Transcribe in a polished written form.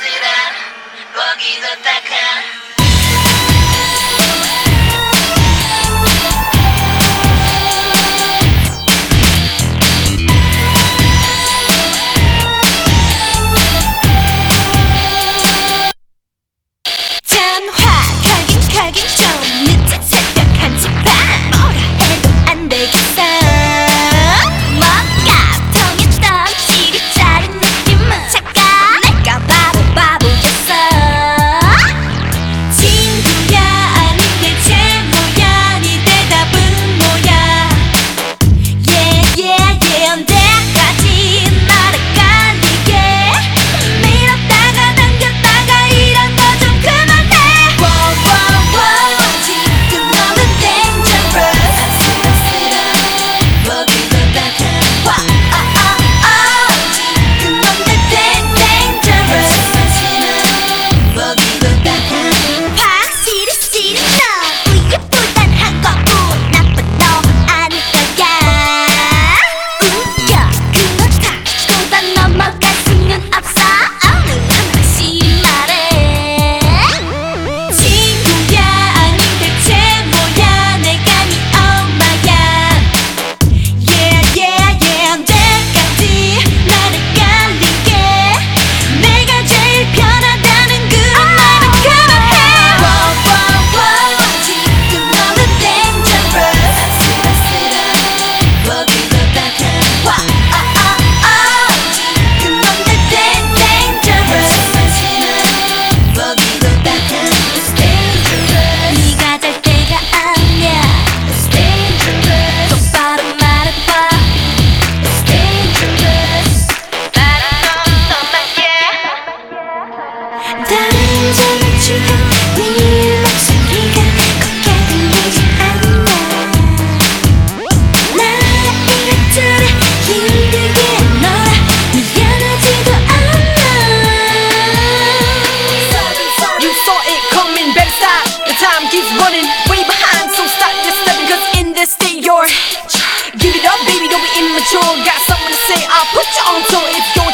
쓸쓸한 보기도 딱한 가긴 좀 늦은 새벽 1시 반 뭐라 해도 안 되겠어 뭔가 통했던 시리 짜린 느낌은 잠깐 내가 바보였어 친구야 아니 대체 뭐야 네 대답은 뭐야 yeah 언제까지 나를 깔리게 밀었다가 당겼다가 이런 거 좀 그만해 Give it up, baby, don't be immature. Got something to say, I'll put you on tour if you're